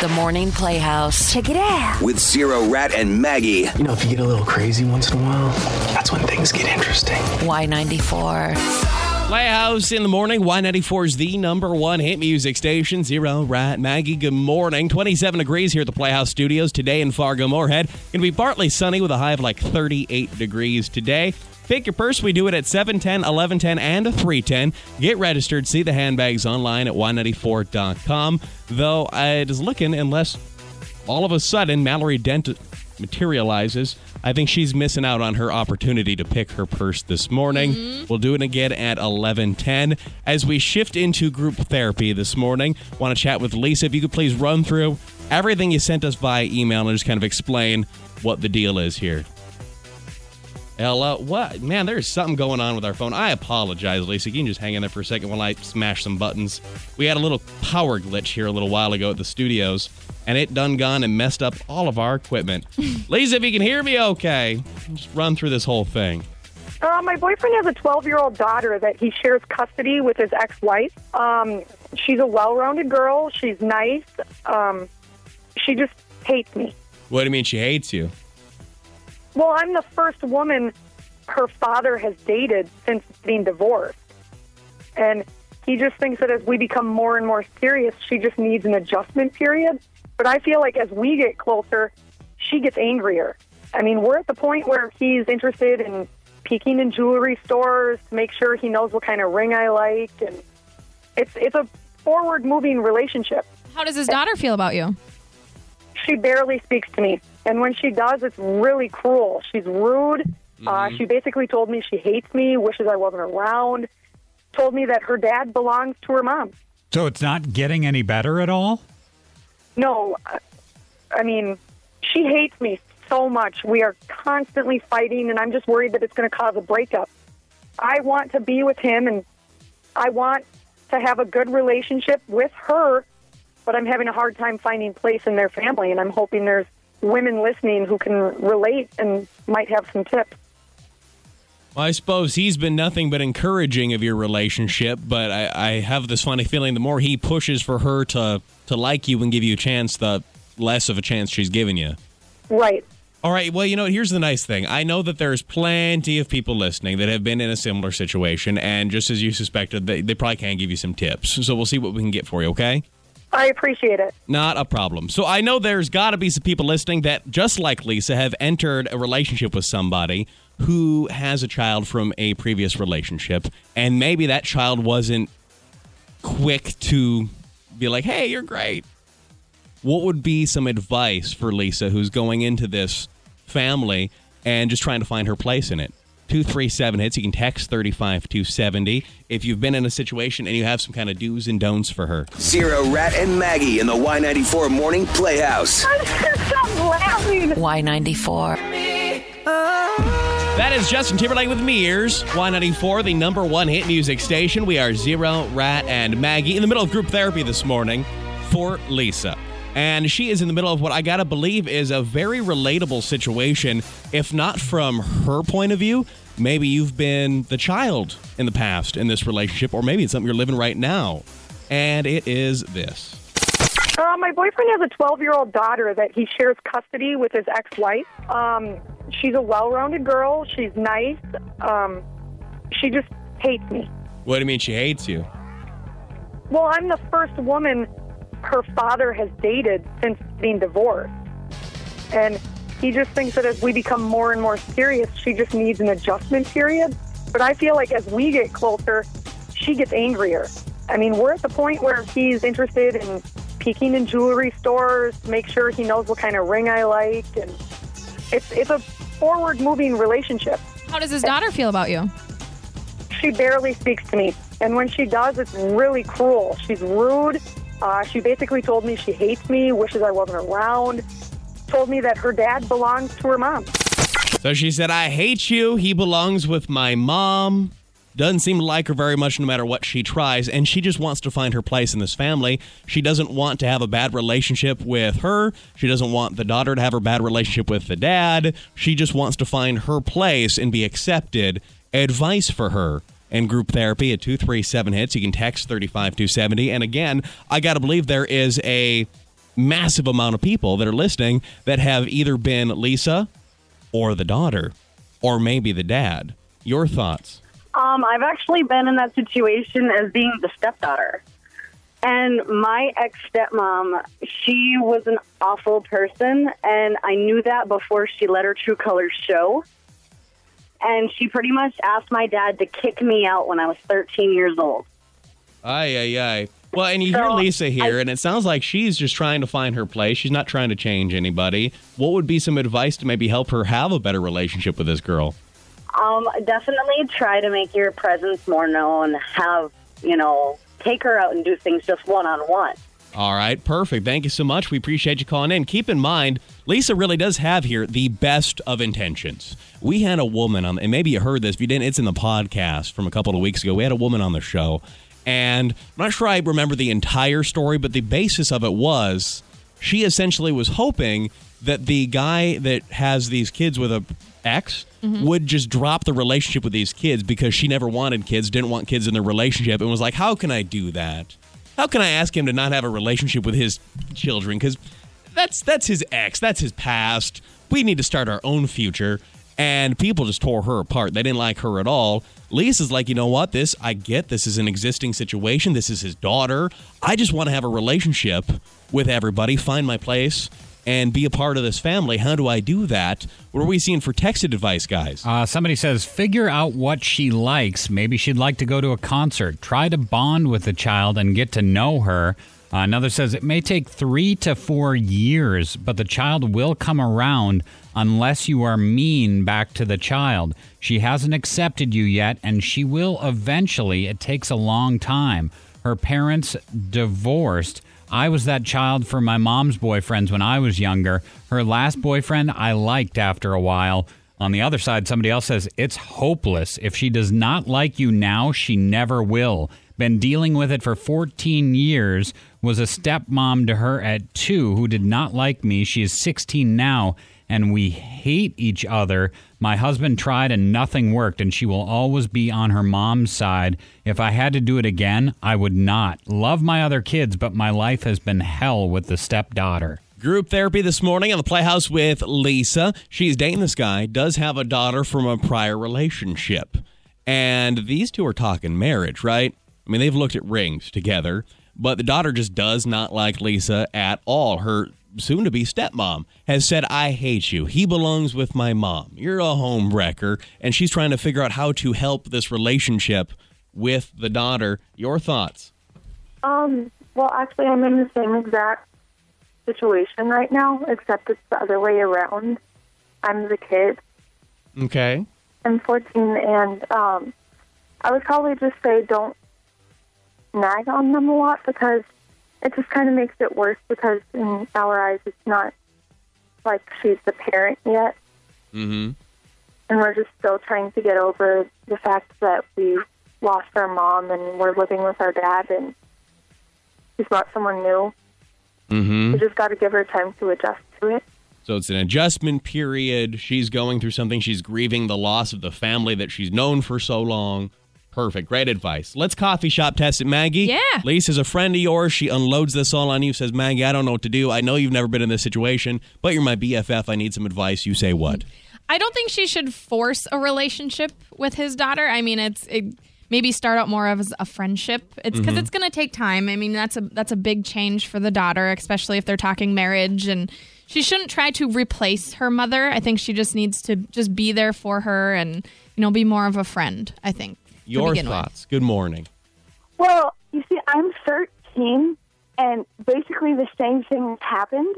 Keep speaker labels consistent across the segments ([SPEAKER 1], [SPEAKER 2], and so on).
[SPEAKER 1] The Morning Playhouse.
[SPEAKER 2] Check it out.
[SPEAKER 3] With Zero, Rat, and Maggie.
[SPEAKER 4] You know, if you get a little crazy once in a while, that's when things get interesting.
[SPEAKER 1] Y94.
[SPEAKER 5] Playhouse in the morning. Y94 is the number one hit music station. Zero, Rat, Maggie, good morning. 27 degrees here at the Playhouse Studios today in Fargo-Moorhead. Going to be partly sunny with a high of like 38 degrees today. Pick your purse. We do it at 7:10, 11:10, and 3:10. Get registered. See the handbags online at y94.com. Though it is looking, unless all of a sudden Mallory Dent materializes, I think she's missing out on her opportunity to pick her purse this morning. Mm-hmm. We'll do it again at 11:10. As we shift into group therapy this morning, want to chat with Lisa. If you could please run through everything you sent us via email and just kind of explain what the deal is here. Hello. What? Man, there's something going on with our phone. I apologize, Lisa. You can just hang in there for a second while I smash some buttons. We had a little power glitch here a little while ago at the studios, and it done gone and messed up all of our equipment. Lisa, if you can hear me okay, just run through this whole thing.
[SPEAKER 6] My boyfriend has a 12-year-old daughter that he shares custody with his ex-wife. She's a well-rounded girl. She's nice. She just hates me.
[SPEAKER 5] What do you mean she hates you?
[SPEAKER 6] Well, I'm the first woman her father has dated since being divorced. And he just thinks that as we become more and more serious, she just needs an adjustment period. But I feel like as we get closer, she gets angrier. I mean, we're at the point where he's interested in peeking in jewelry stores to make sure he knows what kind of ring I like. And it's a forward-moving relationship.
[SPEAKER 7] How does his daughter feel about you?
[SPEAKER 6] She barely speaks to me. And when she does, it's really cruel. She's rude. She basically told me she hates me, wishes I wasn't around, told me that her dad belongs to her mom.
[SPEAKER 8] So it's not getting any better at all?
[SPEAKER 6] No. I mean, she hates me so much. We are constantly fighting, and I'm just worried that it's going to cause a breakup. I want to be with him, and I want to have a good relationship with her, but I'm having a hard time finding place in their family, and I'm hoping there's women listening who can relate and might have some tips.
[SPEAKER 5] Well, I suppose he's been nothing but encouraging of your relationship, but I have this funny feeling the more he pushes for her to like you and give you a chance, the less of a chance she's giving you.
[SPEAKER 6] Right.
[SPEAKER 5] All right, well, you know, here's the nice thing. I know that there's plenty of people listening that have been in a similar situation, and just as you suspected, they probably can give you some tips. So we'll see what we can get for you, okay?
[SPEAKER 6] I appreciate it.
[SPEAKER 5] Not a problem. So I know there's got to be some people listening that, just like Lisa, have entered a relationship with somebody who has a child from a previous relationship, and maybe that child wasn't quick to be like, hey, you're great. What would be some advice for Lisa who's going into this family and just trying to find her place in it? 237 hits. You can text 35270 if you've been in a situation and you have some kind of do's and don'ts for her.
[SPEAKER 3] Zero, Rat, and Maggie in the Y94 Morning Playhouse.
[SPEAKER 6] I can't stop laughing.
[SPEAKER 1] Y94.
[SPEAKER 5] That is Justin Timberlake with Mears. Y94, the number one hit music station. We are Zero, Rat, and Maggie in the middle of group therapy this morning for Lisa. And she is in the middle of what I gotta believe is a very relatable situation, if not from her point of view. Maybe you've been the child in the past in this relationship, or maybe it's something you're living right now. And it is this.
[SPEAKER 6] My boyfriend has a 12-year-old daughter that he shares custody with his ex-wife. She's a well-rounded girl. She's nice. She just hates me.
[SPEAKER 5] What do you mean she hates you?
[SPEAKER 6] Well, I'm the first woman her father has dated since being divorced. And he just thinks that as we become more and more serious, she just needs an adjustment period. But I feel like as we get closer, she gets angrier. I mean, we're at the point where he's interested in peeking in jewelry stores to make sure he knows what kind of ring I like. And it's a forward-moving relationship.
[SPEAKER 7] How does his daughter feel about you?
[SPEAKER 6] She barely speaks to me. And when she does, it's really cruel. She's rude. She basically told me she hates me, wishes I wasn't around, told me that her dad belongs to her mom.
[SPEAKER 5] So she said, I hate you. He belongs with my mom. Doesn't seem to like her very much no matter what she tries, and she just wants to find her place in this family. She doesn't want to have a bad relationship with her. She doesn't want the daughter to have a bad relationship with the dad. She just wants to find her place and be accepted. Advice for her and group therapy at 237 hits. You can text 35270. And again, I got to believe there is a massive amount of people that are listening that have either been Lisa or the daughter or maybe the dad. Your thoughts?
[SPEAKER 2] I've actually been in that situation as being the stepdaughter. And my ex-stepmom, she was an awful person, and I knew that before she let her true colors show. And she pretty much asked my dad to kick me out when I was 13 years old.
[SPEAKER 5] Ay. Well, and you hear Lisa here, and it sounds like she's just trying to find her place. She's not trying to change anybody. What would be some advice to maybe help her have a better relationship with this girl?
[SPEAKER 2] Definitely try to make your presence more known. Have, take her out and do things just one-on-one.
[SPEAKER 5] All right, perfect. Thank you so much. We appreciate you calling in. Keep in mind, Lisa really does have here the best of intentions. We had a woman on, and maybe you heard this. If you didn't, it's in the podcast from a couple of weeks ago. We had a woman on the show. And I'm not sure I remember the entire story, but the basis of it was she essentially was hoping that the guy that has these kids with a ex would just drop the relationship with these kids because she never wanted kids, didn't want kids in their relationship, and was like, how can I do that? How can I ask him to not have a relationship with his children? Because that's his ex. That's his past. We need to start our own future. And people just tore her apart. They didn't like her at all. Lisa's like, you know what? I get this is an existing situation. This is his daughter. I just want to have a relationship with everybody, find my place, and be a part of this family. How do I do that? What are we seeing for texted advice, guys?
[SPEAKER 8] Somebody says, figure out what she likes. Maybe she'd like to go to a concert. Try to bond with the child and get to know her. Another says, it may take 3 to 4 years, but the child will come around unless you are mean back to the child. She hasn't accepted you yet, and she will eventually. It takes a long time. Her parents divorced. I was that child for my mom's boyfriends when I was younger. Her last boyfriend I liked after a while. On the other side, somebody else says, it's hopeless. If she does not like you now, she never will. Been dealing with it for 14 years. Was a stepmom to her at 2 who did not like me. She is 16 now, and we hate each other. My husband tried and nothing worked, and she will always be on her mom's side. If I had to do it again, I would not. Love my other kids, but my life has been hell with the stepdaughter.
[SPEAKER 5] Group therapy this morning on the Playhouse with Lisa. She's dating this guy, does have a daughter from a prior relationship. And these two are talking marriage, right? I mean, they've looked at rings together, but the daughter just does not like Lisa at all. Her soon-to-be stepmom has said, I hate you. He belongs with my mom. You're a home wrecker. And she's trying to figure out how to help this relationship with the daughter. Your thoughts?
[SPEAKER 6] Well, actually, I'm in the same exact situation right now, except it's the other way around. I'm the kid.
[SPEAKER 5] Okay.
[SPEAKER 6] I'm 14, and I would probably just say don't nag on them a lot because it just kind of makes it worse because in our eyes it's not like she's the parent yet.
[SPEAKER 5] Mm-hmm.
[SPEAKER 6] And we're just still trying to get over the fact that we lost our mom and we're living with our dad and he's not someone new.
[SPEAKER 5] Mm-hmm.
[SPEAKER 6] We just got to give her time to adjust to it.
[SPEAKER 5] So it's an adjustment period. She's going through something. She's grieving the loss of the family that she's known for so long. Perfect. Great advice. Let's coffee shop test it, Maggie.
[SPEAKER 7] Yeah.
[SPEAKER 5] Lisa's a friend of yours. She unloads this all on you, says, Maggie, I don't know what to do. I know you've never been in this situation, but you're my BFF. I need some advice. You say what?
[SPEAKER 7] I don't think she should force a relationship with his daughter. I mean, it maybe start out more as a friendship. It's because it's going to take time. I mean, that's a big change for the daughter, especially if they're talking marriage. And she shouldn't try to replace her mother. I think she just needs to just be there for her and, be more of a friend, I think.
[SPEAKER 5] Your thoughts. Good morning.
[SPEAKER 6] Well, you see, I'm 13, and basically the same thing happened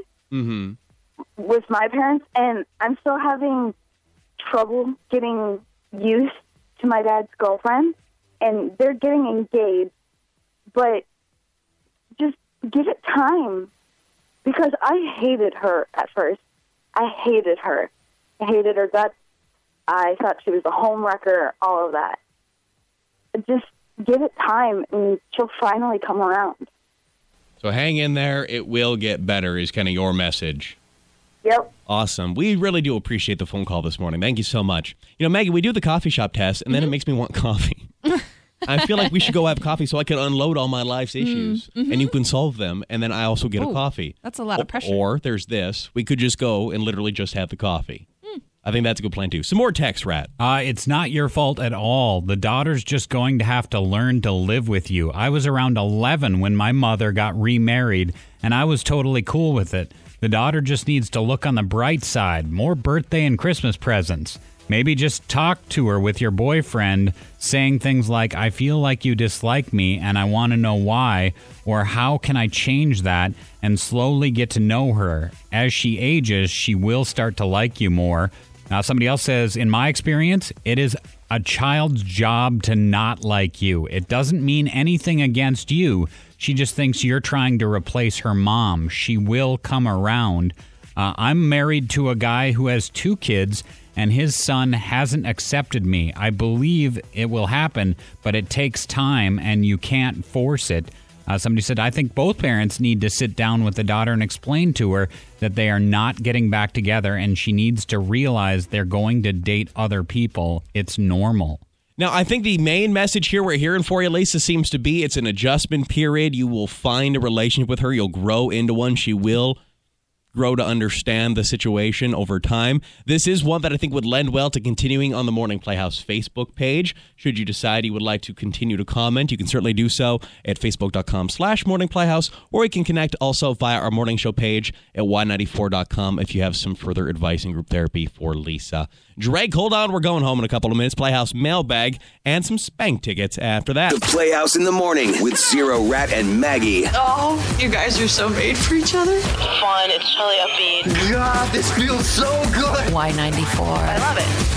[SPEAKER 6] with my parents, and I'm still having trouble getting used to my dad's girlfriend, and they're getting engaged, but just give it time, because I hated her at first. I hated her. I hated her guts. I thought she was a home wrecker, all of that. Just give it time, and she'll finally come around.
[SPEAKER 5] So hang in there. It will get better is kind of your message.
[SPEAKER 6] Yep.
[SPEAKER 5] Awesome. We really do appreciate the phone call this morning. Thank you so much. Maggie, we do the coffee shop test, and then it makes me want coffee. I feel like we should go have coffee so I can unload all my life's issues and you can solve them. And then I also get a coffee.
[SPEAKER 7] That's a lot of pressure.
[SPEAKER 5] Or there's this. We could just go and literally just have the coffee. I think that's a good plan, too. Some more text, Rat.
[SPEAKER 8] It's not your fault at all. The daughter's just going to have to learn to live with you. I was around 11 when my mother got remarried, and I was totally cool with it. The daughter just needs to look on the bright side. More birthday and Christmas presents. Maybe just talk to her with your boyfriend, saying things like, I feel like you dislike me and I want to know why, or how can I change that, and slowly get to know her. As she ages, she will start to like you more. Now, somebody else says, in my experience, it is a child's job to not like you. It doesn't mean anything against you. She just thinks you're trying to replace her mom. She will come around. I'm married to a guy who has 2 kids, and his son hasn't accepted me. I believe it will happen, but it takes time, and you can't force it. Somebody said, I think both parents need to sit down with the daughter and explain to her that they are not getting back together, and she needs to realize they're going to date other people. It's normal.
[SPEAKER 5] Now, I think the main message here we're hearing for you, Lisa, seems to be it's an adjustment period. You will find a relationship with her. You'll grow into one. She will grow to understand the situation over time. This is one that I think would lend well to continuing on the Morning Playhouse Facebook page. Should you decide you would like to continue to comment, you can certainly do so at facebook.com/Morning Playhouse, or you can connect also via our morning show page at y94.com if you have some further advice and group therapy for Lisa. Drake, hold on. We're going home in a couple of minutes. Playhouse mailbag and some Spank tickets after that.
[SPEAKER 3] The Playhouse in the morning with Zero, Rat, and Maggie.
[SPEAKER 9] Oh, you guys are so made for each other.
[SPEAKER 10] Fun. It's really upbeat.
[SPEAKER 3] God, this feels so good.
[SPEAKER 1] Y94.
[SPEAKER 10] I love it.